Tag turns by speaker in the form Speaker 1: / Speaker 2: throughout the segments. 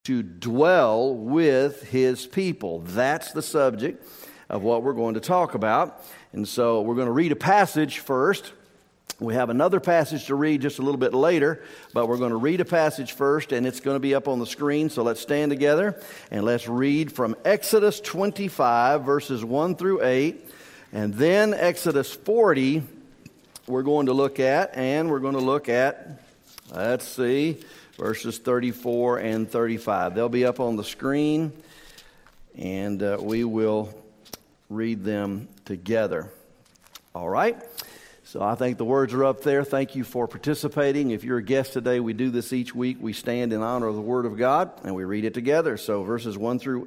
Speaker 1: to dwell with his people. That's the subject of what we're going to talk about. And so we're going to read a passage first. We have another passage to read just a little bit later, but we're going to read a passage first, and it's going to be up on the screen. So let's stand together and let's read from Exodus 25, verses 1 through 8, and then Exodus 40 we're going to look at, and we're going to look at, let's see, verses 34 and 35. They'll be up on the screen, and we will read them together. All right? So I think the words are up there. Thank you for participating. If you're a guest today, we do this each week. We stand in honor of the Word of God, and we read it together. So verses 1 through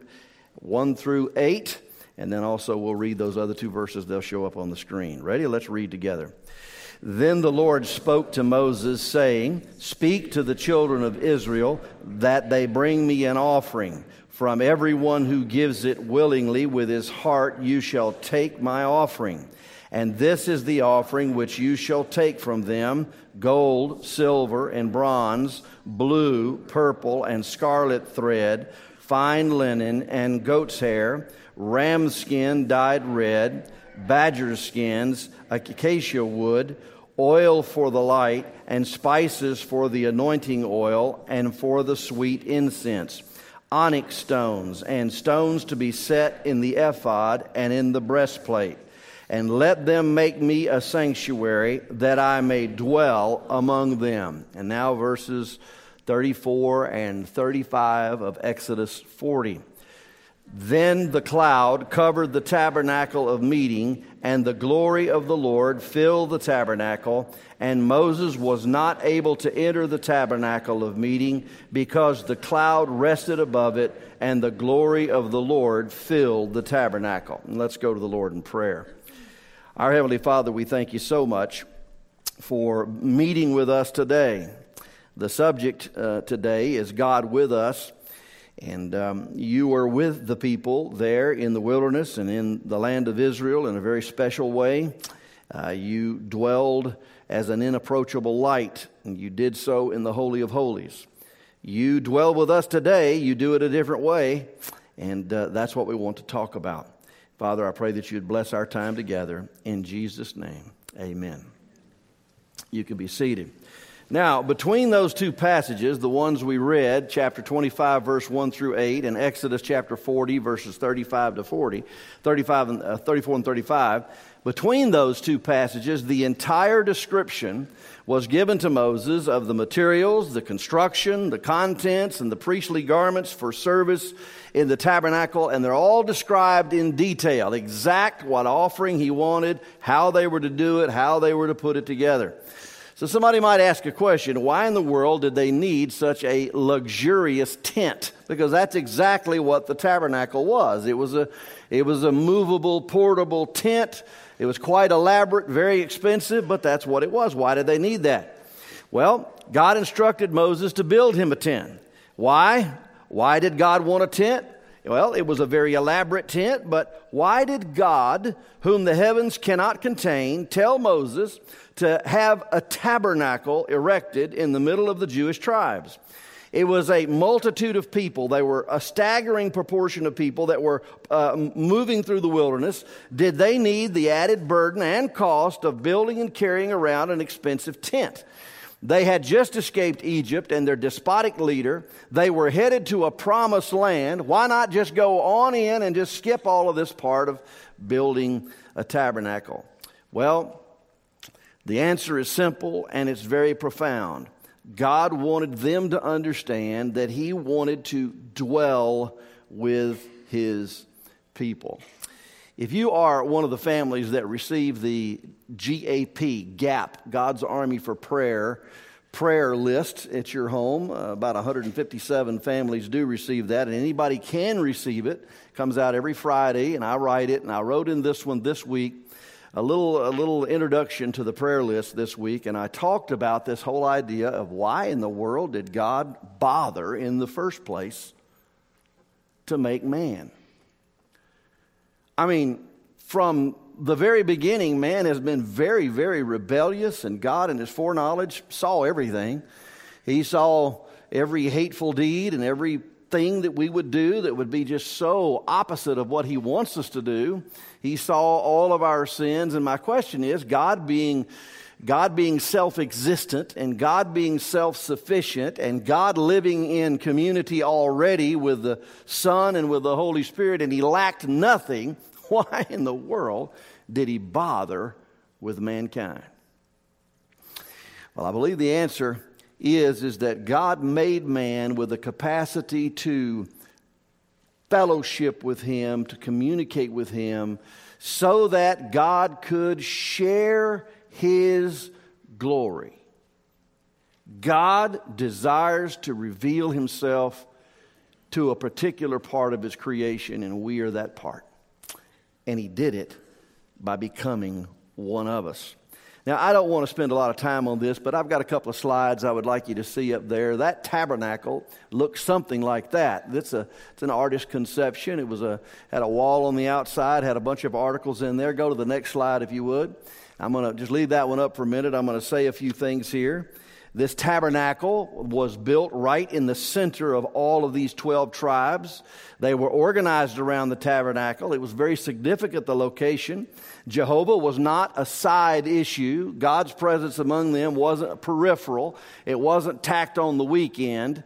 Speaker 1: 8, and then also we'll read those other two verses. They'll show up on the screen. Ready? Let's read together. Then the Lord spoke to Moses, saying, "Speak to the children of Israel that they bring me an offering. From everyone who gives it willingly with his heart you shall take my offering. And this is the offering which you shall take from them: gold, silver, and bronze, blue, purple, and scarlet thread, fine linen, and goat's hair, ram skin dyed red, badger skins, acacia wood, oil for the light, and spices for the anointing oil and for the sweet incense, onyx stones, and stones to be set in the ephod and in the breastplate. And let them make me a sanctuary, that I may dwell among them." And now verses 34 and 35 of Exodus 40. Then the cloud covered the tabernacle of meeting, and the glory of the Lord filled the tabernacle. And Moses was not able to enter the tabernacle of meeting, because the cloud rested above it, and the glory of the Lord filled the tabernacle. And let's go to the Lord in prayer. Our Heavenly Father, we thank you so much for meeting with us today. The subject today is God with us. And you were with the people there in the wilderness and in the land of Israel in a very special way. You dwelled as an inapproachable light, and you did so in the Holy of Holies. You dwell with us today. You do it a different way, and that's what we want to talk about. Father, I pray that you'd bless our time together. In Jesus' name, amen. You can be seated. Now, between those two passages, the ones we read, chapter 25, verse 1 through 8, and Exodus chapter 40, verses 34 and 35, between those two passages, the entire description was given to Moses of the materials, the construction, the contents, and the priestly garments for service in the tabernacle, and they're all described in detail, exact what offering he wanted, how they were to do it, how they were to put it together. So somebody might ask a question, why in the world did they need such a luxurious tent? Because that's exactly what the tabernacle was. It was a movable, portable tent. It was quite elaborate, very expensive, but that's what it was. Why did they need that? Well, God instructed Moses to build him a tent. Why? Why did God want a tent? Well, it was a very elaborate tent, but why did God, whom the heavens cannot contain, tell Moses to have a tabernacle erected in the middle of the Jewish tribes? It was a multitude of people. They were a staggering proportion of people that were moving through the wilderness. Did they need the added burden and cost of building and carrying around an expensive tent? They had just escaped Egypt and their despotic leader. They were headed to a promised land. Why not just go on in and just skip all of this part of building a tabernacle? Well, the answer is simple, and it's very profound. God wanted them to understand that He wanted to dwell with His people. If you are one of the families that receive the GAP, God's Army for Prayer list at your home, about 157 families do receive that, and anybody can receive it. It comes out every Friday, and I write it, and I wrote in this one this week a little introduction to the prayer list this week, and I talked about this whole idea of why in the world did God bother in the first place to make man? I mean, from the very beginning, man has been very, very rebellious, and God in His foreknowledge saw everything. He saw every hateful deed and everything thing that we would do that would be just so opposite of what he wants us to do. He saw all of our sins, and my question is, God being self-existent and God being self-sufficient and God living in community already with the Son and with the Holy Spirit, and he lacked nothing, why in the world did he bother with mankind? Well, I believe the answer is that God made man with the capacity to fellowship with him, to communicate with him, so that God could share his glory. God desires to reveal himself to a particular part of his creation, and we are that part. And he did it by becoming one of us. Now, I don't want to spend a lot of time on this, but I've got a couple of slides I would like you to see up there. That tabernacle looks something like that. It's an artist's conception. It had a wall on the outside, had a bunch of articles in there. Go to the next slide if you would. I'm going to just leave that one up for a minute. I'm going to say a few things here. This tabernacle was built right in the center of all of these 12 tribes. They were organized around the tabernacle. It was very significant, the location. Jehovah was not a side issue. God's presence among them wasn't peripheral. It wasn't tacked on the weekend.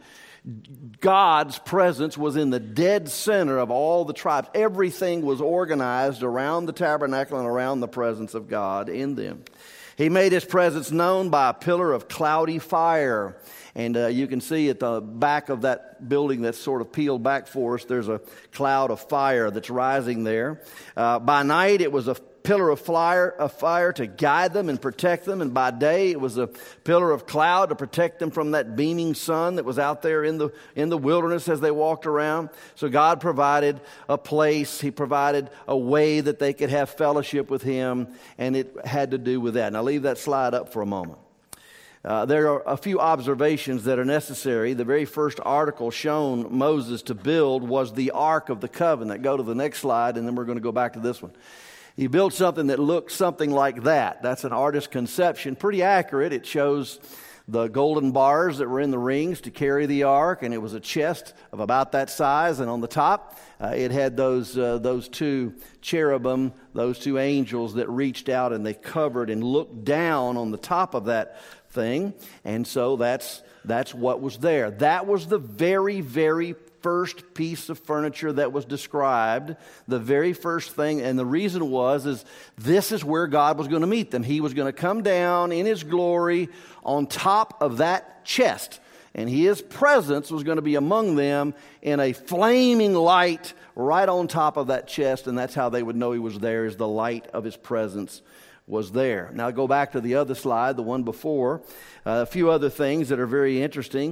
Speaker 1: God's presence was in the dead center of all the tribes. Everything was organized around the tabernacle and around the presence of God in them. He made his presence known by a pillar of cloudy fire. And you can see at the back of that building that's sort of peeled back for us, there's a cloud of fire that's rising there. By night, it was a pillar of fire to guide them and protect them. And by day, it was a pillar of cloud to protect them from that beaming sun that was out there in the wilderness as they walked around. So God provided a place. He provided a way that they could have fellowship with him, and it had to do with that. Now, leave that slide up for a moment. There are a few observations that are necessary. The very first article shown Moses to build was the Ark of the Covenant. Go to the next slide, and then we're going to go back to this one. He built something that looked something like that. That's an artist's conception, pretty accurate. It shows the golden bars that were in the rings to carry the ark, and it was a chest of about that size. And on the top, it had those two cherubim, those two angels that reached out and they covered and looked down on the top of that thing. And so that's what was there. That was the very, very first piece of furniture that was described, the very first thing. And the reason is this is where God was going to meet them. He was going to come down in his glory on top of that chest, and his presence was going to be among them in a flaming light right on top of that chest. And that's how they would know he was there, is the light of his presence was there. Now go back to the other slide, the one before. A few other things that are very interesting.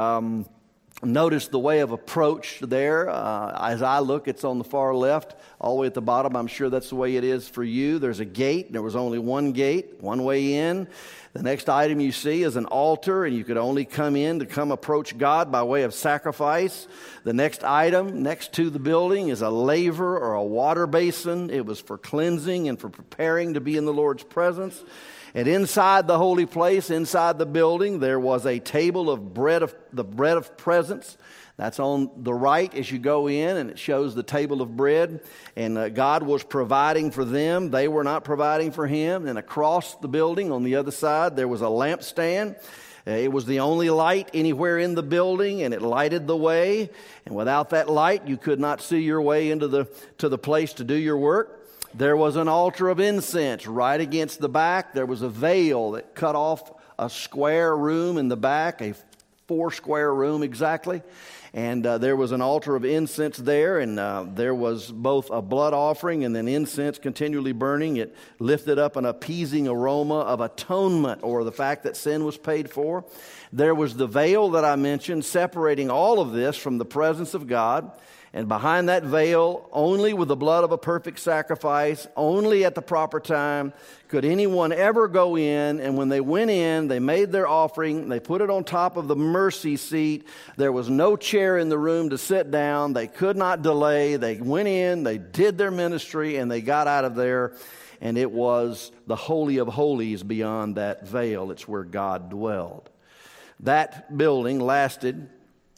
Speaker 1: Notice the way of approach there. As I look, it's on the far left, all the way at the bottom. I'm sure that's the way it is for you. There's a gate. There was only one gate, one way in. The next item you see is an altar, and you could only come approach God by way of sacrifice. The next item next to the building is a laver or a water basin. It was for cleansing and for preparing to be in the Lord's presence. And inside the holy place, inside the building, there was a table of the bread of presence. That's on the right as you go in, and it shows the table of bread. And God was providing for them. They were not providing for him. And across the building on the other side, there was a lampstand. It was the only light anywhere in the building, and it lighted the way. And without that light, you could not see your way into the place to do your work. There was an altar of incense right against the back. There was a veil that cut off a square room in the back, a 4-square room exactly. And there was an altar of incense there, and there was both a blood offering and then incense continually burning. It lifted up an appeasing aroma of atonement, or the fact that sin was paid for. There was the veil that I mentioned, separating all of this from the presence of God. And behind that veil, only with the blood of a perfect sacrifice, only at the proper time, could anyone ever go in. And when they went in, they made their offering. They put it on top of the mercy seat. There was no chair in the room to sit down. They could not delay. They went in, they did their ministry, and they got out of there. And it was the Holy of Holies beyond that veil. It's where God dwelled. That building lasted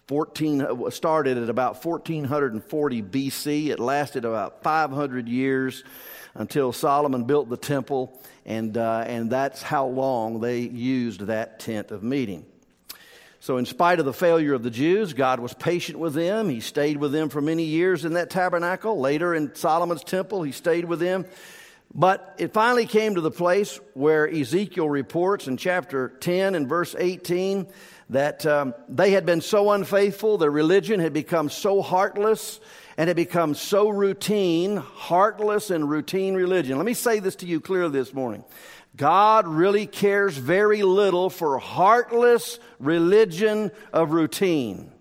Speaker 1: started at about 1440 BC. It lasted about 500 years until Solomon built the temple, and that's how long they used that tent of meeting. So in spite of the failure of the Jews, God was patient with them. He stayed with them for many years in that tabernacle. Later in Solomon's temple, he stayed with them. But it finally came to the place where Ezekiel reports in chapter 10 and verse 18 that they had been so unfaithful, their religion had become so heartless, and had become so routine, heartless and routine religion. Let me say this to you clearly this morning. God really cares very little for heartless religion of routine.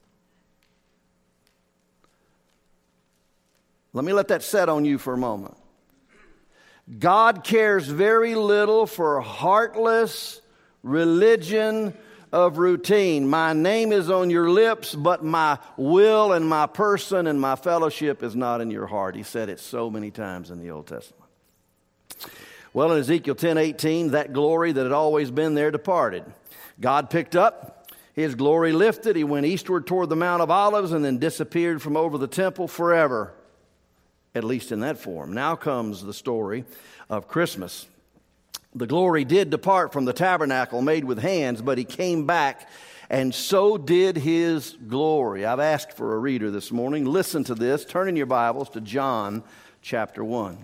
Speaker 1: Let me let that set on you for a moment. God cares very little for heartless religion of routine. My name is on your lips, but my will and my person and my fellowship is not in your heart. He said it so many times in the Old Testament. Well, in Ezekiel 10:18, that glory that had always been there departed. God picked up, his glory lifted, he went eastward toward the Mount of Olives and then disappeared from over the temple forever, at least in that form. Now comes the story of Christmas. The glory did depart from the tabernacle made with hands, but he came back, and so did his glory. I've asked for a reader this morning. Listen to this. Turn in your Bibles to John chapter 1.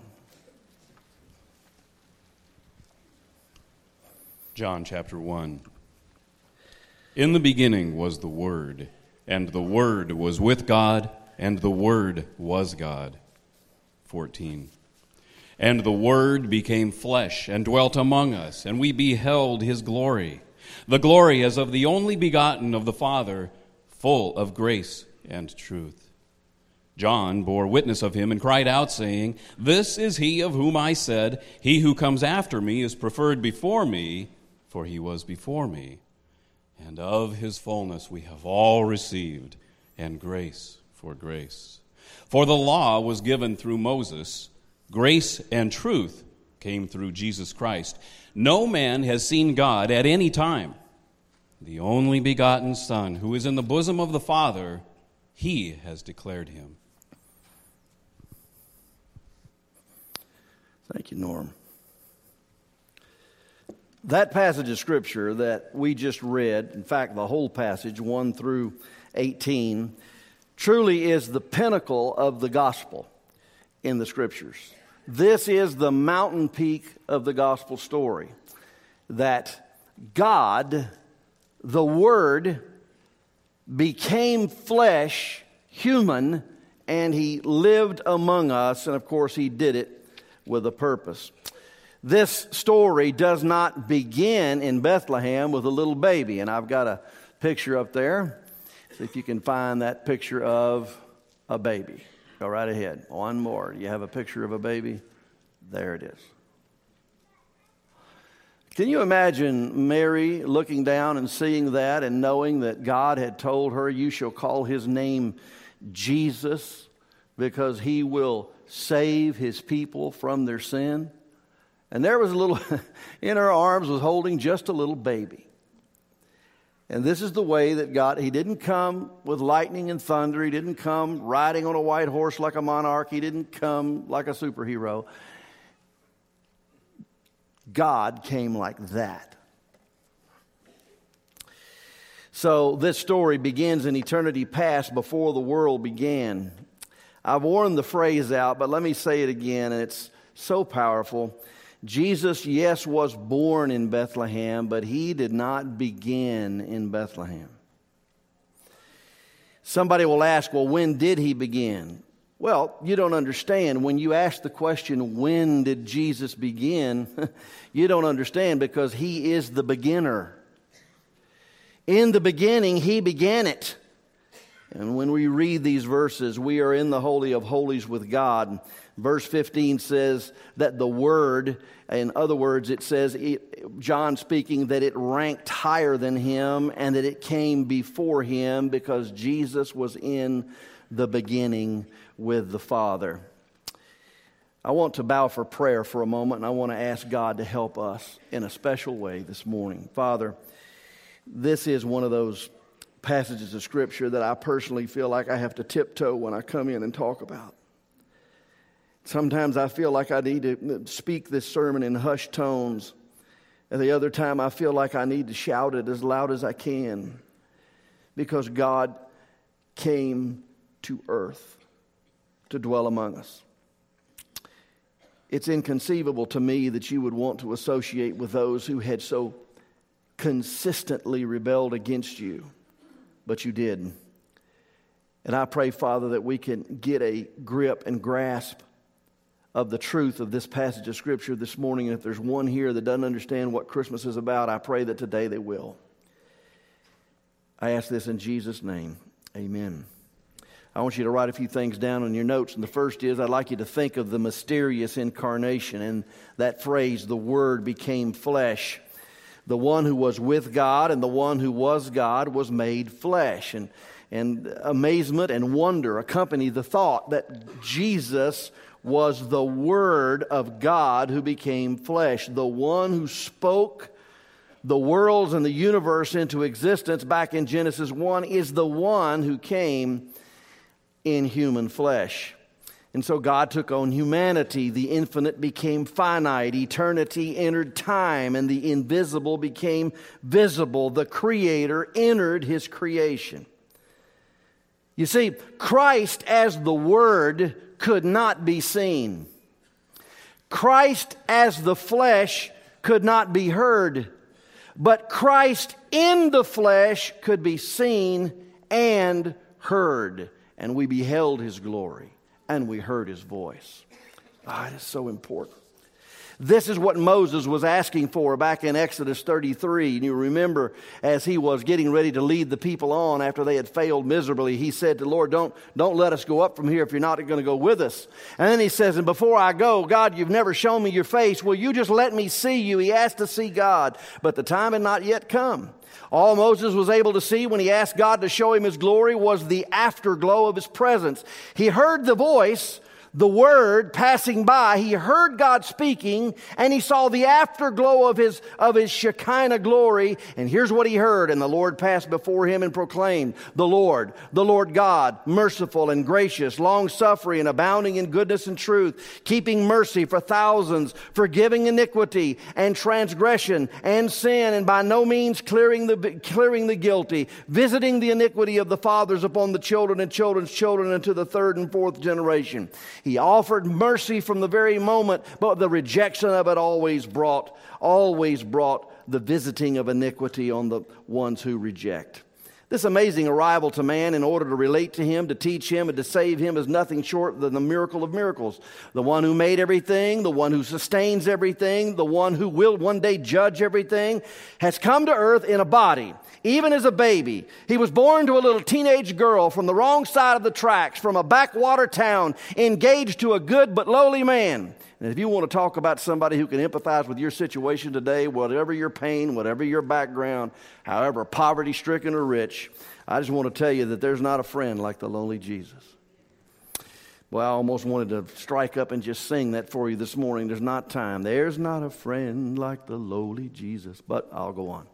Speaker 2: John chapter 1. In the beginning was the Word, and the Word was with God, and the Word was God. 14. And the Word became flesh and dwelt among us, and we beheld his glory. The glory as of the only begotten of the Father, full of grace and truth. John bore witness of him and cried out, saying, This is he of whom I said, He who comes after me is preferred before me, for he was before me. And of his fullness we have all received, and grace for grace. For the law was given through Moses, grace and truth came through Jesus Christ. No man has seen God at any time. The only begotten Son, who is in the bosom of the Father, he has declared him.
Speaker 1: Thank you, Norm. That passage of Scripture that we just read, in fact, the whole passage, 1 through 18, truly is the pinnacle of the gospel in the Scriptures. This is the mountain peak of the gospel story, that God, the Word, became flesh, human, and he lived among us, and of course he did it with a purpose. This story does not begin in Bethlehem with a little baby, and I've got a picture up there. See if you can find that picture of a baby. Go right ahead. One more. You have a picture of a baby? There it is. Can you imagine Mary looking down and seeing that and knowing that God had told her, you shall call his name Jesus because he will save his people from their sin? And there was a little, in her arms was holding just a little baby. And this is the way that God, he didn't come with lightning and thunder. He didn't come riding on a white horse like a monarch. He didn't come like a superhero. God came like that. So this story begins in eternity past before the world began. I've worn the phrase out, but let me say it again, and it's so powerful. Jesus, yes, was born in Bethlehem, but he did not begin in Bethlehem. Somebody will ask, well, when did he begin? Well, you don't understand. When you ask the question, when did Jesus begin? You don't understand because he is the beginner. In the beginning, he began it. And when we read these verses, we are in the Holy of Holies with God. Verse 15 says that the Word, in other words, it says, John speaking, that it ranked higher than him and that it came before him because Jesus was in the beginning with the Father. I want to bow for prayer for a moment, and I want to ask God to help us in a special way this morning. Father, this is one of those passages of Scripture that I personally feel like I have to tiptoe when I come in and talk about. Sometimes I feel like I need to speak this sermon in hushed tones. And the other time I feel like I need to shout it as loud as I can, because God came to earth to dwell among us. It's inconceivable to me that you would want to associate with those who had so consistently rebelled against you, but you did. And I pray, Father, that we can get a grip and grasp of the truth of this passage of Scripture this morning. And if there's one here that doesn't understand what Christmas is about, I pray that today they will. I ask this in Jesus' name. Amen. I want you to write a few things down on your notes. And the first is, I'd like you to think of the mysterious incarnation. And that phrase, the Word became flesh. The one who was with God and the one who was God was made flesh. And amazement and wonder accompany the thought that Jesus was the Word of God who became flesh. The one who spoke the worlds and the universe into existence back in Genesis 1 is the one who came in human flesh. And so God took on humanity. The infinite became finite. Eternity entered time, and the invisible became visible. The Creator entered His creation. You see, Christ as the Word could not be seen. Christ as the flesh could not be heard. But Christ in the flesh could be seen and heard. And we beheld His glory, and we heard His voice. It is so important. This is what Moses was asking for back in Exodus 33. And you remember, as he was getting ready to lead the people on after they had failed miserably, he said to the Lord, don't let us go up from here if you're not going to go with us. And then he says, and before I go, God, you've never shown me your face. Will you just let me see you? He asked to see God, but the time had not yet come. All Moses was able to see when he asked God to show him His glory was the afterglow of His presence. He heard the voice, the Word passing by. He heard God speaking, and he saw the afterglow of his Shekinah glory. And here's what he heard. And the Lord passed before him and proclaimed, the Lord God, merciful and gracious, long-suffering and abounding in goodness and truth, keeping mercy for thousands, forgiving iniquity and transgression and sin, and by no means clearing the guilty, visiting the iniquity of the fathers upon the children and children's children into the third and fourth generation. He offered mercy from the very moment, but the rejection of it always brought the visiting of iniquity on the ones who reject. This amazing arrival to man in order to relate to him, to teach him, and to save him is nothing short than the miracle of miracles. The one who made everything, the one who sustains everything, the one who will one day judge everything, has come to earth in a body. Even as a baby, he was born to a little teenage girl from the wrong side of the tracks, from a backwater town, engaged to a good but lowly man. And if you want to talk about somebody who can empathize with your situation today, whatever your pain, whatever your background, however poverty-stricken or rich, I just want to tell you that there's not a friend like the lowly Jesus. Well, I almost wanted to strike up and just sing that for you this morning. There's not time. There's not a friend like the lowly Jesus. But I'll go on.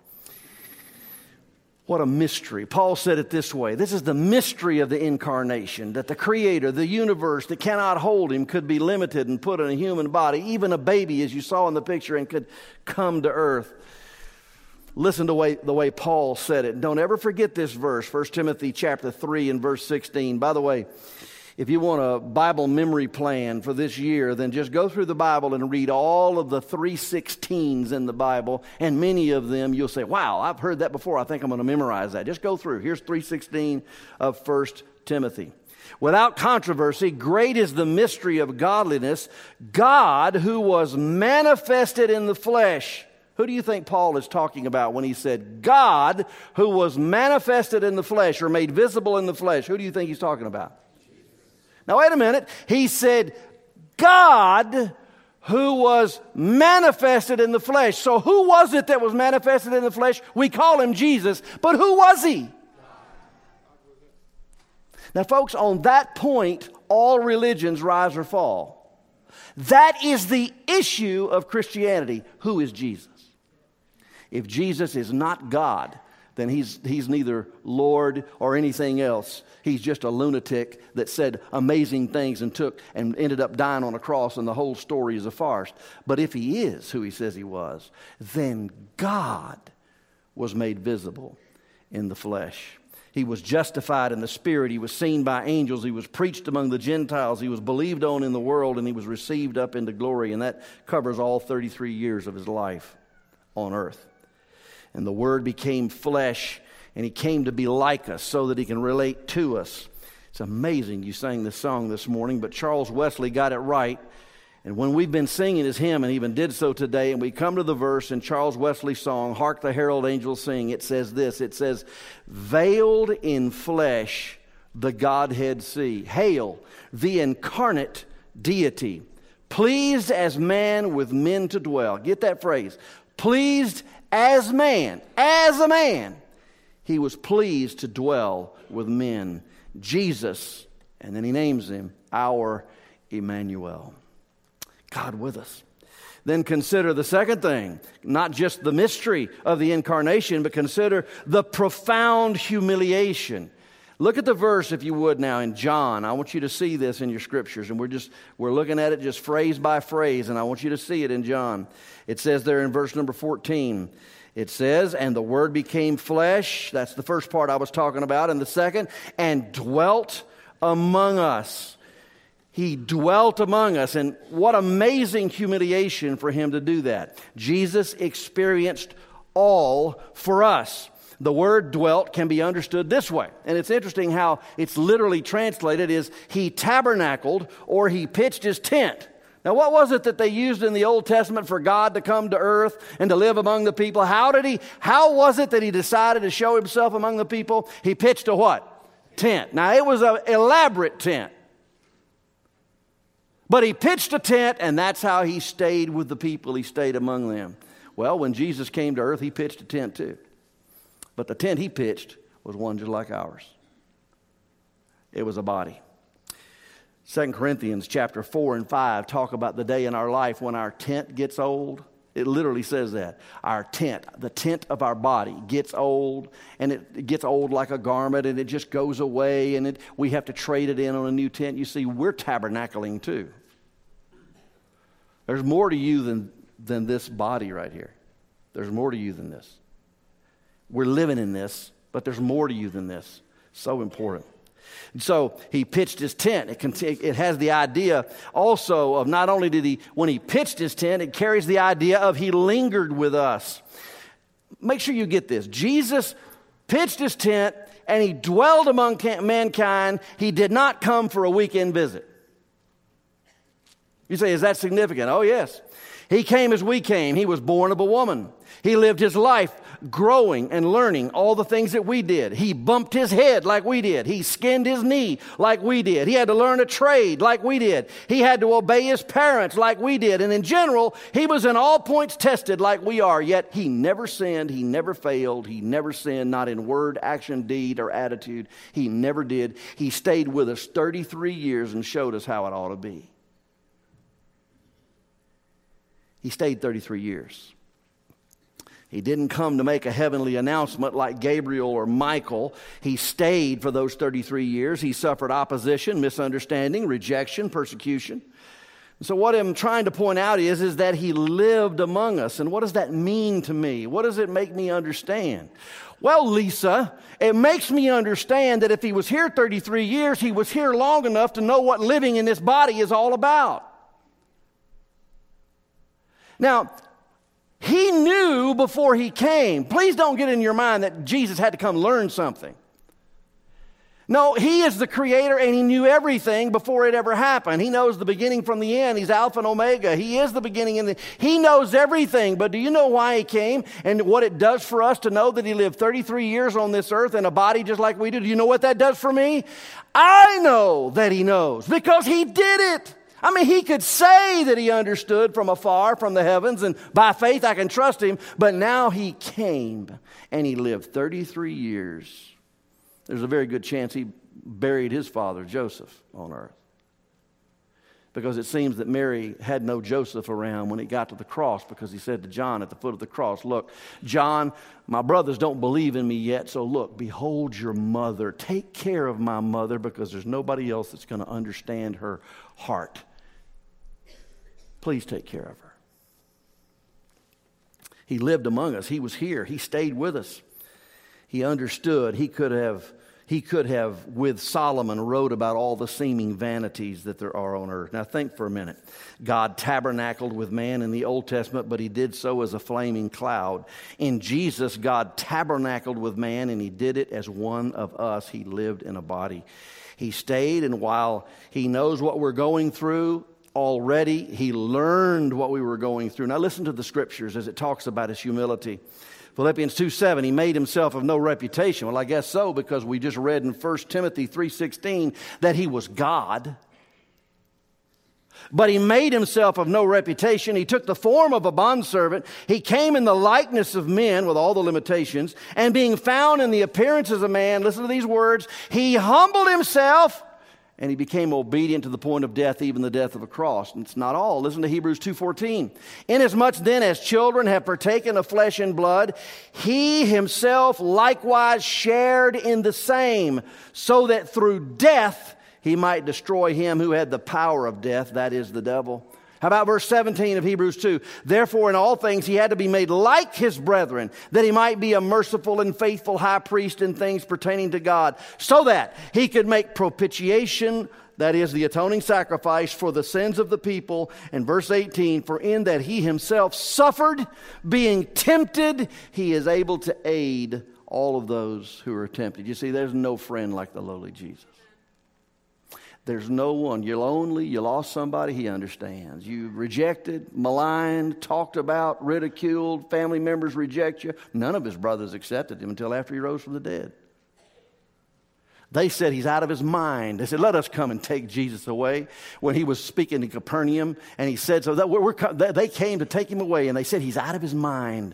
Speaker 1: What a mystery. Paul said it this way. This is the mystery of the incarnation, that the Creator, the universe that cannot hold Him, could be limited and put in a human body, even a baby, as you saw in the picture, and could come to earth. Listen to the way Paul said it. Don't ever forget this verse, 1 Timothy chapter 3 and verse 16. By the way, if you want a Bible memory plan for this year, then just go through the Bible and read all of the 3:16s in the Bible, and many of them you'll say, wow, I've heard that before. I think I'm going to memorize that. Just go through. Here's 3:16 of 1 Timothy. Without controversy, great is the mystery of godliness. God, who was manifested in the flesh. Who do you think Paul is talking about when he said God, who was manifested in the flesh or made visible in the flesh? Who do you think he's talking about? Now, wait a minute. He said, God who was manifested in the flesh. So who was it that was manifested in the flesh? We call Him Jesus. But who was He? Now, folks, on that point, all religions rise or fall. That is the issue of Christianity. Who is Jesus? If Jesus is not God, then he's neither Lord or anything else. He's just a lunatic that said amazing things and ended up dying on a cross, and the whole story is a farce. But if he is who he says he was, then God was made visible in the flesh. He was justified in the Spirit. He was seen by angels. He was preached among the Gentiles. He was believed on in the world, and he was received up into glory. And that covers all 33 years of his life on earth. And the Word became flesh, and he came to be like us so that he can relate to us. It's amazing you sang this song this morning, but Charles Wesley got it right. And when we've been singing his hymn, and even did so today, and we come to the verse in Charles Wesley's song, Hark the Herald Angels Sing, it says this, it says, veiled in flesh the Godhead see. Hail, the incarnate deity, pleased as man with men to dwell. Get that phrase. Pleased as man, as a man, he was pleased to dwell with men. Jesus, and then he names him, our Emmanuel. God with us. Then consider the second thing, not just the mystery of the incarnation, but consider the profound humiliation. Look at the verse, if you would, now in John. I want you to see this in your scriptures, and we're looking at it just phrase by phrase, and I want you to see it in John. It says there in verse number 14, it says, and the Word became flesh. That's the first part I was talking about. And the second, and dwelt among us. He dwelt among us. And what amazing humiliation for him to do that. Jesus experienced all for us. The word dwelt can be understood this way. And it's interesting how it's literally translated is he tabernacled or he pitched his tent. Now, what was it that they used in the Old Testament for God to come to earth and to live among the people? How was it that he decided to show himself among the people? He pitched a what? Tent. Now, it was an elaborate tent. But he pitched a tent, and that's how he stayed with the people. He stayed among them. Well, when Jesus came to earth, he pitched a tent too. But the tent he pitched was one just like ours. It was a body. 2 Corinthians chapter 4 and 5 talk about the day in our life when our tent gets old. It literally says that. Our tent, the tent of our body, gets old, and it gets old like a garment, and it just goes away, and we have to trade it in on a new tent. You see, we're tabernacling too. There's more to you than this body right here. There's more to you than this. We're living in this, but there's more to you than this. So important. So he pitched his tent. It has the idea also of not only when he pitched his tent, it carries the idea of he lingered with us. Make sure you get this. Jesus pitched his tent and he dwelled among mankind. He did not come for a weekend visit. You say, is that significant? Oh, yes. He came as we came. He was born of a woman. He lived his life growing and learning all the things that we did. He bumped his head like we did. He skinned his knee like we did. He had to learn a trade like we did. He had to obey his parents like we did. And in general, he was in all points tested like we are. Yet he never sinned. He never failed. He never sinned, not in word, action, deed, or attitude. He never did. He stayed with us 33 years and showed us how it ought to be. He stayed 33 years. He didn't come to make a heavenly announcement like Gabriel or Michael. He stayed for those 33 years. He suffered opposition, misunderstanding, rejection, persecution. So what I'm trying to point out is that he lived among us. And what does that mean to me? What does it make me understand? Well, Lisa, it makes me understand that if he was here 33 years, he was here long enough to know what living in this body is all about. Now, he knew before he came. Please don't get in your mind that Jesus had to come learn something. No, he is the creator and he knew everything before it ever happened. He knows the beginning from the end. He's Alpha and Omega. He is the beginning and he knows everything. But do you know why he came and what it does for us to know that he lived 33 years on this earth in a body just like we do? Do you know what that does for me? I know that he knows because he did it. I mean, he could say that he understood from afar, from the heavens, and by faith I can trust him. But now he came, and he lived 33 years. There's a very good chance he buried his father, Joseph, on earth. because it seems that Mary had no Joseph around when he got to the cross, because he said to John at the foot of the cross, look, John, my brothers don't believe in me yet, so look, behold your mother. Take care of my mother, because there's nobody else that's going to understand her heart. Please take care of her. He lived among us. He was here. He stayed with us. He understood. He could have, with Solomon, wrote about all the seeming vanities that there are on earth. Now think for a minute. God tabernacled with man in the Old Testament, but he did so as a flaming cloud. In Jesus, God tabernacled with man, and he did it as one of us. He lived in a body. He stayed, and while he knows what we're going through, already he learned what we were going through. Now listen to the scriptures as it talks about his humility. Philippians 2:7, he made himself of no reputation. Well, I guess so, because we just read in 1 Timothy 3:16 that he was God. But he made himself of no reputation. He took the form of a bondservant. He came in the likeness of men, with all the limitations, and being found in the appearance as a man, listen to these words, he humbled himself, and he became obedient to the point of death, even the death of a cross. And it's not all. Listen to Hebrews 2:14. Inasmuch then as children have partaken of flesh and blood, he himself likewise shared in the same, so that through death he might destroy him who had the power of death, that is the devil. How about verse 17 of Hebrews 2? Therefore, in all things he had to be made like his brethren, that he might be a merciful and faithful high priest in things pertaining to God, so that he could make propitiation, that is the atoning sacrifice, for the sins of the people. And verse 18, for in that he himself suffered, being tempted, he is able to aid all of those who are tempted. You see, there's no friend like the lowly Jesus. There's no one. You're lonely, you lost somebody, he understands. You rejected, maligned, talked about, ridiculed, family members reject you. None of his brothers accepted him until after he rose from the dead. They said he's out of his mind. They said, let us come and take Jesus away. When he was speaking in Capernaum, and he said, so that they came to take him away, and they said he's out of his mind.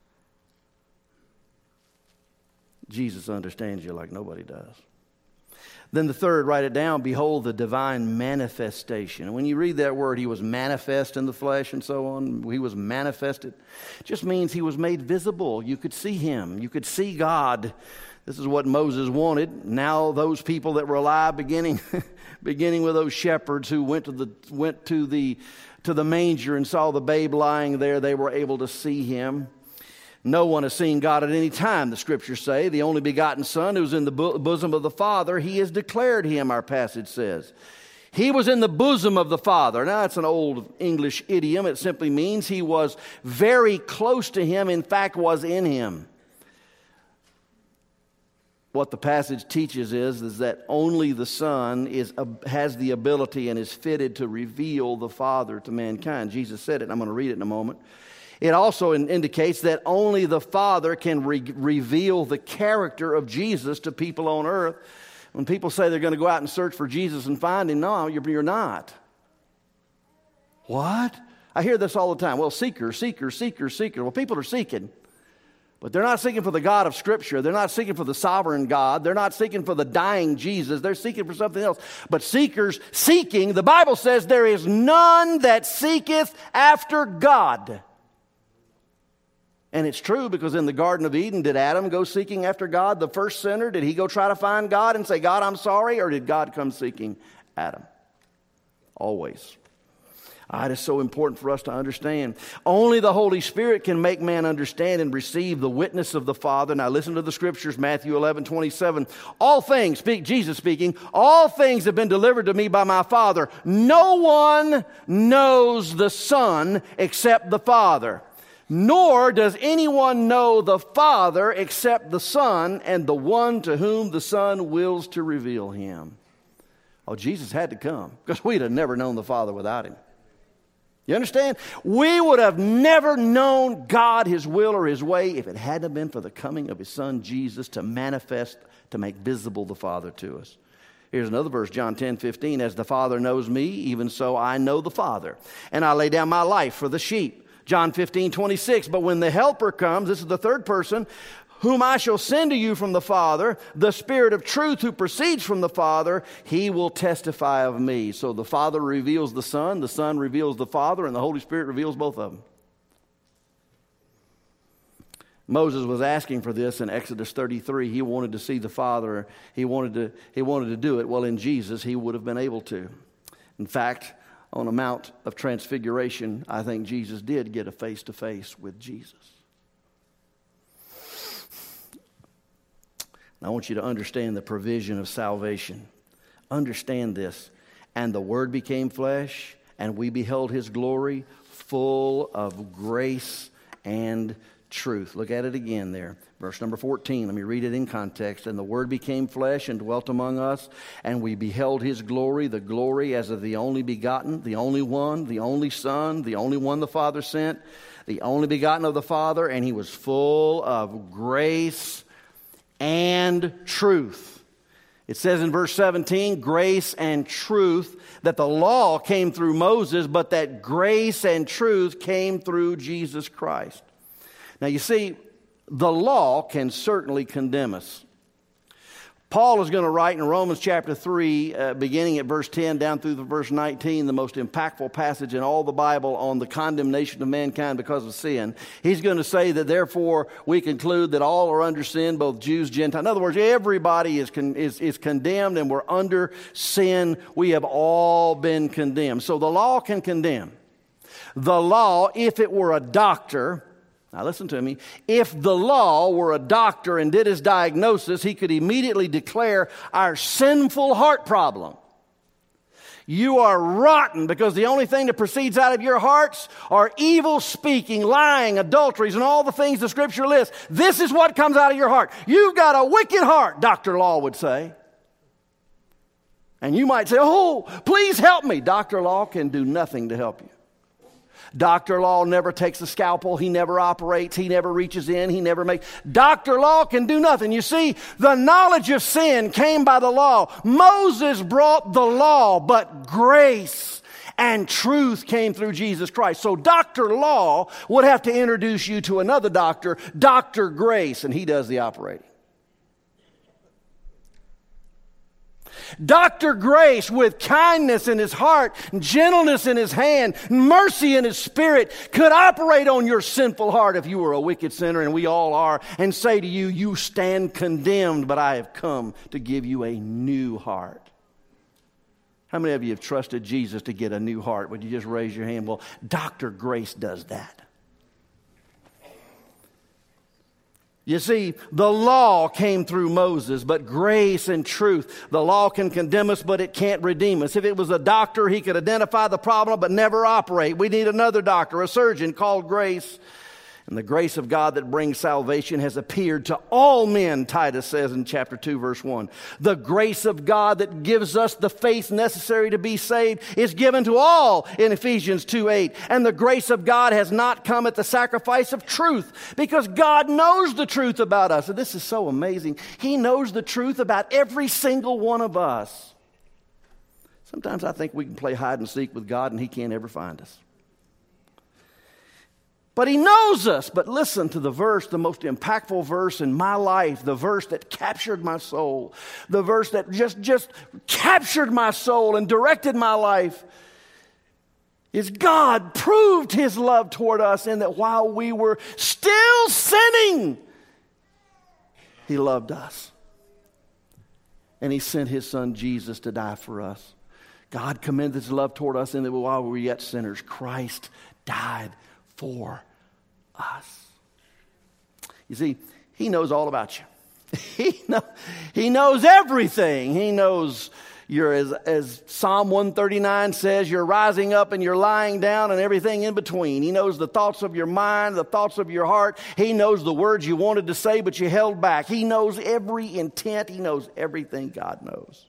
Speaker 1: Jesus understands you like nobody does. Then the third, write it down, behold the divine manifestation. And when you read that word, he was manifest in the flesh and so on. He was manifested. It just means he was made visible. You could see him. You could see God. This is what Moses wanted. Now those people that were alive, beginning with those shepherds who went to the manger and saw the babe lying there, they were able to see him. No one has seen God at any time, the scriptures say. The only begotten Son who was in the bosom of the Father, he has declared him, our passage says. He was in the bosom of the Father. Now, it's an old English idiom. It simply means he was very close to him, in fact, was in him. What the passage teaches is that only the Son has the ability and is fitted to reveal the Father to mankind. Jesus said it, and I'm going to read it in a moment. It also indicates that only the Father can reveal the character of Jesus to people on earth. When people say they're going to go out and search for Jesus and find him, no, you're not. What? I hear this all the time. Well, seeker. Well, people are seeking. But they're not seeking for the God of Scripture. They're not seeking for the sovereign God. They're not seeking for the dying Jesus. They're seeking for something else. But seekers seeking, the Bible says, there is none that seeketh after God. And it's true, because in the Garden of Eden, did Adam go seeking after God, the first sinner? Did he go try to find God and say, God, I'm sorry? Or did God come seeking Adam? Always. It is so important for us to understand. Only the Holy Spirit can make man understand and receive the witness of the Father. Now listen to the scriptures, Matthew 11:27. All things, Jesus speaking, all things have been delivered to me by my Father. No one knows the Son except the Father. Nor does anyone know the Father except the Son, and the one to whom the Son wills to reveal him. Oh, Jesus had to come, because we'd have never known the Father without him. You understand? We would have never known God, his will, or his way if it hadn't been for the coming of his Son, Jesus, to manifest, to make visible the Father to us. Here's another verse, John 10:15. As the Father knows me, even so I know the Father, and I lay down my life for the sheep. John 15:26, but when the Helper comes, this is the third person, whom I shall send to you from the Father, the Spirit of truth who proceeds from the Father, he will testify of me. So the Father reveals the Son reveals the Father, and the Holy Spirit reveals both of them. Moses was asking for this in Exodus 33. He wanted to see the Father. He wanted to do it. Well, in Jesus, he would have been able to. In fact, on the Mount of Transfiguration, I think Jesus did get a face-to-face with Jesus. I want you to understand the provision of salvation. Understand this. And the Word became flesh, and we beheld his glory, full of grace and truth. Look at it again there. Verse number 14. Let me read it in context. And the Word became flesh and dwelt among us, and we beheld his glory, the glory as of the only begotten, the only one, the only Son, the only one the Father sent, the only begotten of the Father, and he was full of grace and truth. It says in verse 17, grace and truth, that the law came through Moses, but that grace and truth came through Jesus Christ. Now you see, the law can certainly condemn us. Paul is going to write in Romans chapter 3, beginning at verse 10 down through the verse 19, the most impactful passage in all the Bible on the condemnation of mankind because of sin. He's going to say that therefore we conclude that all are under sin, both Jews, Gentiles. In other words, everybody is condemned, and we're under sin. We have all been condemned. So the law can condemn. The law, if it were a doctor, now listen to me, if the law were a doctor and did his diagnosis, he could immediately declare our sinful heart problem. You are rotten because the only thing that proceeds out of your hearts are evil speaking, lying, adulteries, and all the things the Scripture lists. This is what comes out of your heart. You've got a wicked heart, Dr. Law would say. And you might say, oh, please help me. Dr. Law can do nothing to help you. Dr. Law never takes a scalpel. He never operates. He never reaches in. He never makes. Dr. Law can do nothing. You see, the knowledge of sin came by the law. Moses brought the law, but grace and truth came through Jesus Christ. So Dr. Law would have to introduce you to another doctor, Dr. Grace, and he does the operating. Dr. Grace, with kindness in his heart, gentleness in his hand, mercy in his spirit, could operate on your sinful heart if you were a wicked sinner, and we all are, and say to you, you stand condemned, but I have come to give you a new heart. How many of you have trusted Jesus to get a new heart? Would you just raise your hand? Well, Dr. Grace does that. You see, the law came through Moses, but grace and truth. The law can condemn us, but it can't redeem us. If it was a doctor, he could identify the problem, but never operate. We need another doctor, a surgeon called grace. And the grace of God that brings salvation has appeared to all men, Titus says in chapter 2, verse 1. The grace of God that gives us the faith necessary to be saved is given to all in Ephesians 2:8. And the grace of God has not come at the sacrifice of truth, because God knows the truth about us. And this is so amazing. He knows the truth about every single one of us. Sometimes I think we can play hide and seek with God and he can't ever find us. But he knows us. But listen to the verse, the most impactful verse in my life, the verse that captured my soul, the verse that just captured my soul and directed my life, is God proved his love toward us in that while we were still sinning, he loved us. And he sent his son Jesus to die for us. God commended his love toward us in that while we were yet sinners, Christ died for us. You see, he knows all about you. He knows everything. He knows you're, as Psalm 139 says, you're rising up and you're lying down and everything in between. He knows the thoughts of your mind, the thoughts of your heart. He knows the words you wanted to say but you held back. He knows every intent. He knows everything God knows.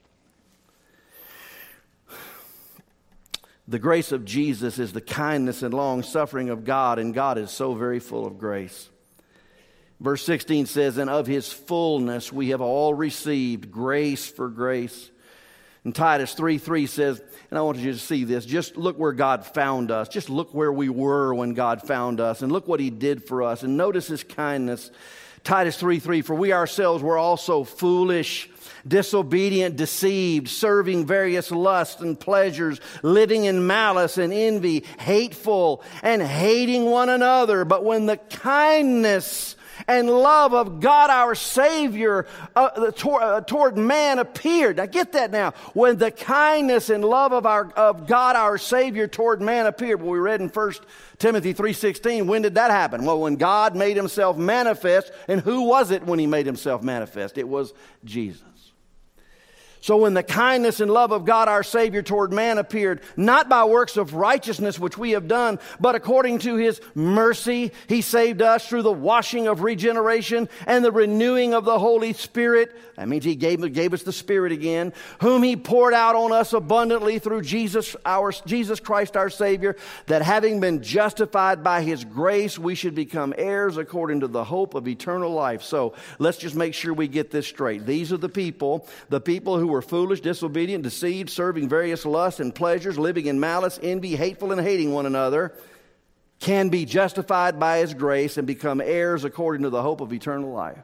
Speaker 1: The grace of Jesus is the kindness and long suffering of God, and God is so very full of grace. Verse 16 says, and of his fullness we have all received grace for grace. And Titus 3:3 says, and I want you to see this, just look where God found us. Just look where we were when God found us, and look what he did for us. And notice his kindness. Titus 3:3, for we ourselves were also foolish, disobedient, deceived, serving various lusts and pleasures, living in malice and envy, hateful and hating one another. But when the kindness and love of God our Savior toward man appeared. Now get that now. When the kindness and love of God our Savior toward man appeared. Well, we read in 1 Timothy 3:16. When did that happen? Well, when God made himself manifest. And who was it when he made himself manifest? It was Jesus. So when the kindness and love of God our Savior toward man appeared, not by works of righteousness which we have done, but according to his mercy, he saved us through the washing of regeneration and the renewing of the Holy Spirit. That means he gave us the Spirit again, whom he poured out on us abundantly through Jesus Christ our Savior, that having been justified by his grace, we should become heirs according to the hope of eternal life. So let's just make sure we get this straight. These are the people who were foolish, disobedient, deceived, serving various lusts and pleasures, living in malice, envy, hateful, and hating one another, can be justified by his grace and become heirs according to the hope of eternal life.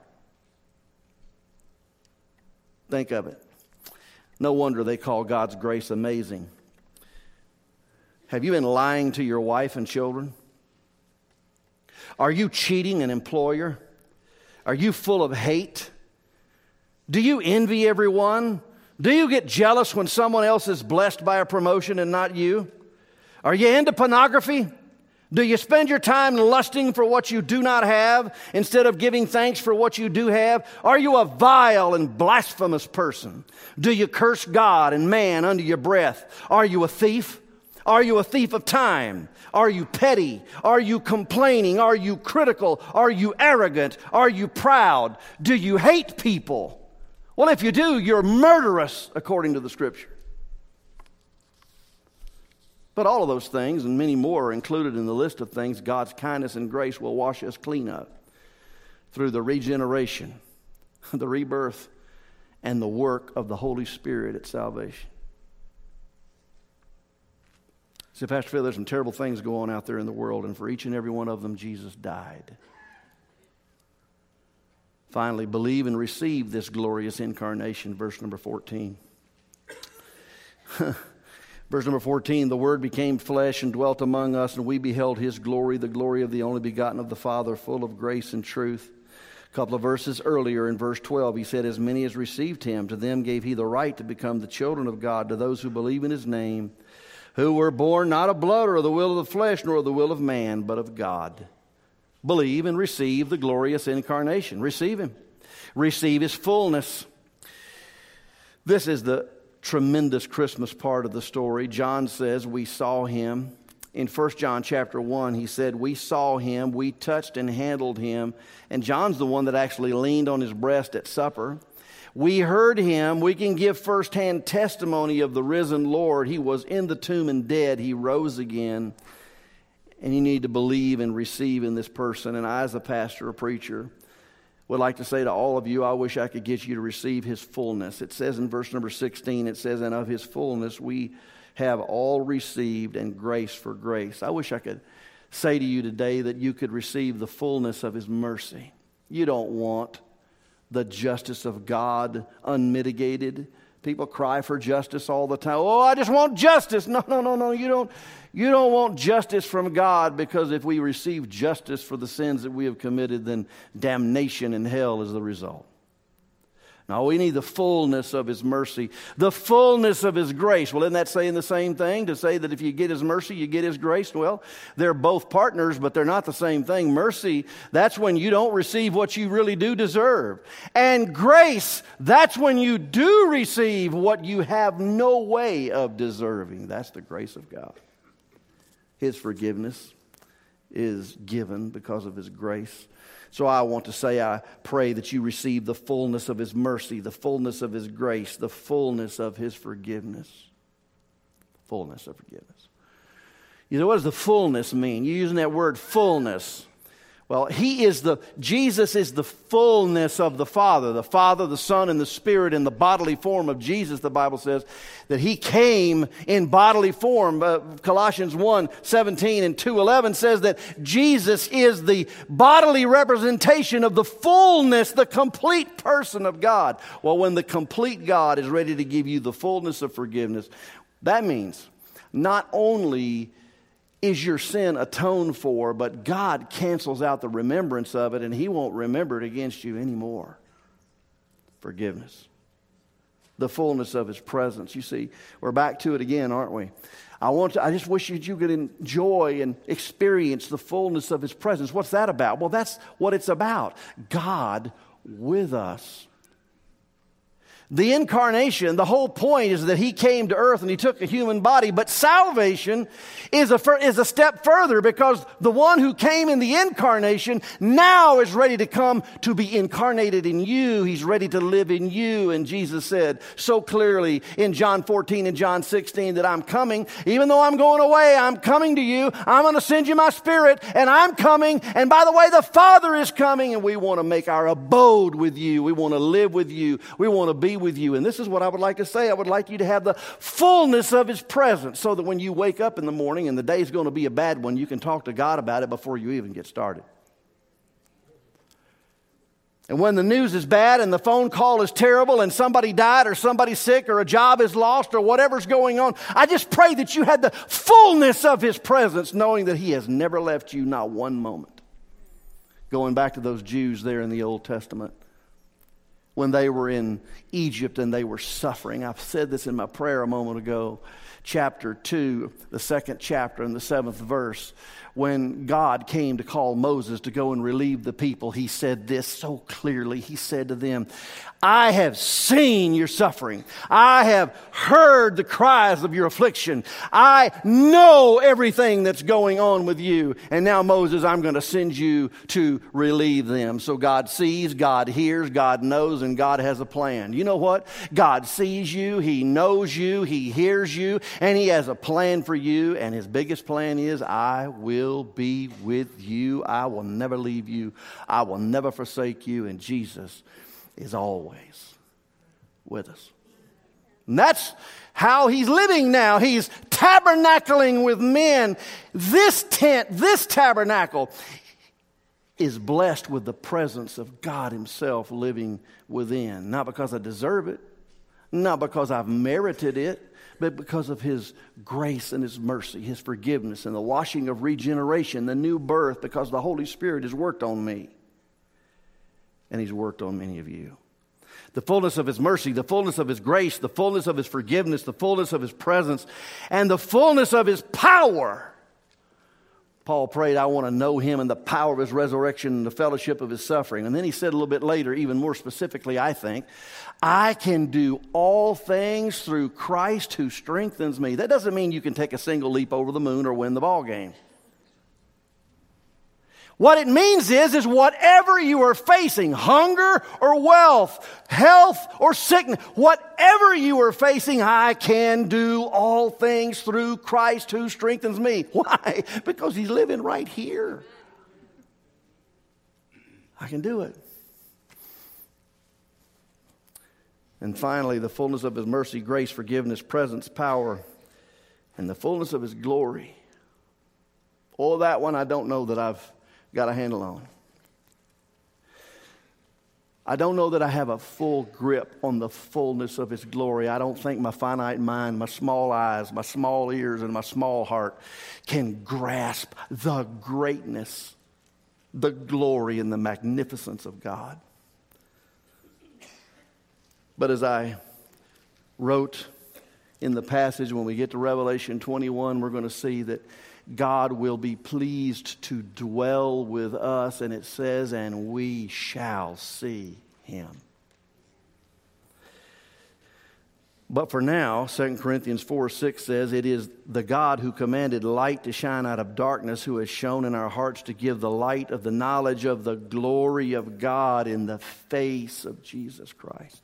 Speaker 1: Think of it. No wonder they call God's grace amazing. Have you been lying to your wife and children? Are you cheating an employer? Are you full of hate? Do you envy everyone? Do you get jealous when someone else is blessed by a promotion and not you? Are you into pornography? Do you spend your time lusting for what you do not have instead of giving thanks for what you do have? Are you a vile and blasphemous person? Do you curse God and man under your breath? Are you a thief? Are you a thief of time? Are you petty? Are you complaining? Are you critical? Are you arrogant? Are you proud? Do you hate people? Well, if you do, you're murderous according to the Scripture. But all of those things and many more are included in the list of things God's kindness and grace will wash us clean up through the regeneration, the rebirth, and the work of the Holy Spirit at salvation. See, Pastor Phil, there's some terrible things go on out there in the world, and for each and every one of them, Jesus died. Finally, believe and receive this glorious incarnation, verse number 14. Verse number 14, the Word became flesh and dwelt among us, and we beheld his glory, the glory of the only begotten of the Father, full of grace and truth. A couple of verses earlier in verse 12, he said, as many as received him, to them gave he the right to become the children of God, to those who believe in his name, who were born not of blood or of the will of the flesh, nor of the will of man, but of God. Believe and receive the glorious incarnation. Receive him. Receive his fullness. This is the tremendous Christmas part of the story. John says we saw him. In 1 John chapter 1, he said, we saw him, we touched and handled him. And John's the one that actually leaned on his breast at supper. We heard him. We can give firsthand testimony of the risen Lord. He was in the tomb and dead. He rose again. And you need to believe and receive in this person. And I, as a pastor, a preacher, would like to say to all of you, I wish I could get you to receive his fullness. It says in verse number 16, it says, and of his fullness we have all received, and grace for grace. I wish I could say to you today that you could receive the fullness of his mercy. You don't want the justice of God unmitigated. People cry for justice all the time. Oh, I just want justice. No. You don't want justice from God, because if we receive justice for the sins that we have committed, then damnation and hell is the result. Now, we need the fullness of his mercy, the fullness of his grace. Well, isn't that saying the same thing, to say that if you get his mercy, you get his grace? Well, they're both partners, but they're not the same thing. Mercy, that's when you don't receive what you really do deserve. And grace, that's when you do receive what you have no way of deserving. That's the grace of God. His forgiveness is given because of his grace. So I want to say, I pray that you receive the fullness of his mercy, the fullness of his grace, the fullness of his forgiveness. Fullness of forgiveness. You know, what does the fullness mean? You're using that word fullness. Well, Jesus is the fullness of the Father, the Son, and the Spirit in the bodily form of Jesus. The Bible says that He came in bodily form. Colossians 1:17 and 2:11 says that Jesus is the bodily representation of the fullness, the complete person of God. Well, when the complete God is ready to give you the fullness of forgiveness, that means not only is your sin atoned for, but God cancels out the remembrance of it, and He won't remember it against you anymore. Forgiveness. The fullness of His presence. You see, we're back to it again, aren't we? I just wish you could enjoy and experience the fullness of His presence. What's that about? Well, that's what it's about. God with us. The incarnation, the whole point is that He came to earth and He took a human body. But salvation is a step further, because the one who came in the incarnation now is ready to come to be incarnated in you. He's ready to live in you. And Jesus said so clearly in John 14 and John 16 that I'm coming. Even though I'm going away, I'm coming to you. I'm going to send you my Spirit, and I'm coming. And by the way, the Father is coming, and we want to make our abode with you. We want to live with you. We want to be with you. And this is what I would like to say. I would like you to have the fullness of His presence, so that when you wake up in the morning and the day is going to be a bad one, you can talk to God about it before you even get started. And when the news is bad and the phone call is terrible and somebody died or somebody's sick or a job is lost or whatever's going on, I just pray that you had the fullness of His presence, knowing that He has never left you, not one moment. Going back to those Jews there in the Old Testament, when they were in Egypt and they were suffering. I've said this in my prayer a moment ago. Chapter 2, the 2nd chapter and the 7th verse. When God came to call Moses to go and relieve the people, He said this so clearly. He said to them, I have seen your suffering. I have heard the cries of your affliction. I know everything that's going on with you. And now, Moses, I'm going to send you to relieve them. So God sees, God hears, God knows, and God has a plan. You know what? God sees you, He knows you, He hears you, and He has a plan for you. And His biggest plan is, I will be with you. I will never leave you. I will never forsake you. And Jesus is always with us. And that's how He's living now. He's tabernacling with men. This tent, this tabernacle, is blessed with the presence of God Himself living within. Not because I deserve it, not because I've merited it, but because of His grace and His mercy, His forgiveness, and the washing of regeneration, the new birth, because the Holy Spirit has worked on me. And He's worked on many of you. The fullness of His mercy, the fullness of His grace, the fullness of His forgiveness, the fullness of His presence, and the fullness of His power. Paul prayed, I want to know Him and the power of His resurrection and the fellowship of His suffering. And then he said a little bit later, even more specifically, I think, I can do all things through Christ who strengthens me. That doesn't mean you can take a single leap over the moon or win the ball game. What it means is whatever you are facing, hunger or wealth, health or sickness, whatever you are facing, I can do all things through Christ who strengthens me. Why? Because He's living right here. I can do it. And finally, the fullness of His mercy, grace, forgiveness, presence, power, and the fullness of His glory. All that one I don't know that I've got a handle on. I don't know that I have a full grip on the fullness of His glory. I don't think my finite mind, my small eyes, my small ears, and my small heart can grasp the greatness, the glory, and the magnificence of God. But as I wrote in the passage, when we get to Revelation 21, we're going to see that God will be pleased to dwell with us, and it says, and we shall see Him. But for now, 2 Corinthians 4:6 says, it is the God who commanded light to shine out of darkness, who has shown in our hearts to give the light of the knowledge of the glory of God in the face of Jesus Christ.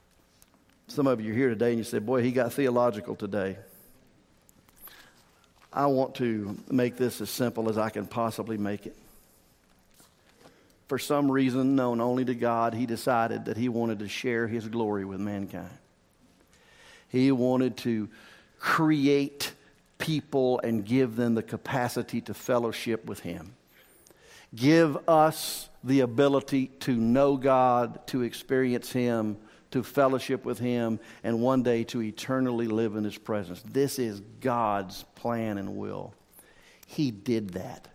Speaker 1: Some of you are here today and you say, boy, he got theological today. I want to make this as simple as I can possibly make it. For some reason known only to God, he decided that he wanted to share his glory with mankind. He wanted to create people and give them the capacity to fellowship with him. Give us the ability to know God, to experience him, to fellowship with him, and one day to eternally live in his presence. This is God's plan and will. He did that.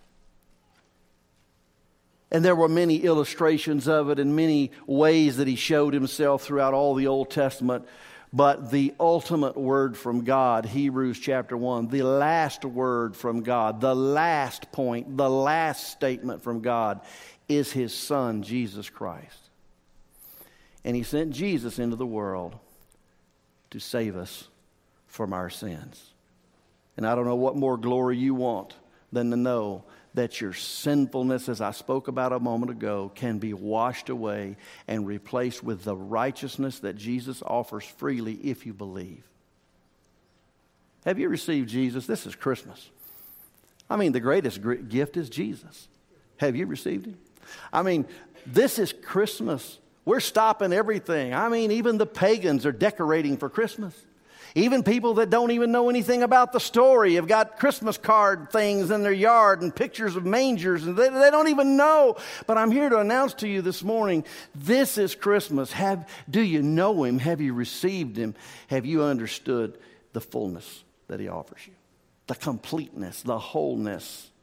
Speaker 1: And there were many illustrations of it and many ways that he showed himself throughout all the Old Testament. But the ultimate word from God, Hebrews chapter 1, the last word from God, the last point, the last statement from God is his Son, Jesus Christ. And he sent Jesus into the world to save us from our sins. And I don't know what more glory you want than to know that your sinfulness, as I spoke about a moment ago, can be washed away and replaced with the righteousness that Jesus offers freely if you believe. Have you received Jesus? This is Christmas. I mean, the greatest gift is Jesus. Have you received him? I mean, this is Christmas. We're stopping everything. I mean, even the pagans are decorating for Christmas. Even people that don't even know anything about the story have got Christmas card things in their yard and pictures of mangers, and they don't even know. But I'm here to announce to you this morning, this is Christmas. Do you know him? Have you received him? Have you understood the fullness that he offers you? The completeness, the wholeness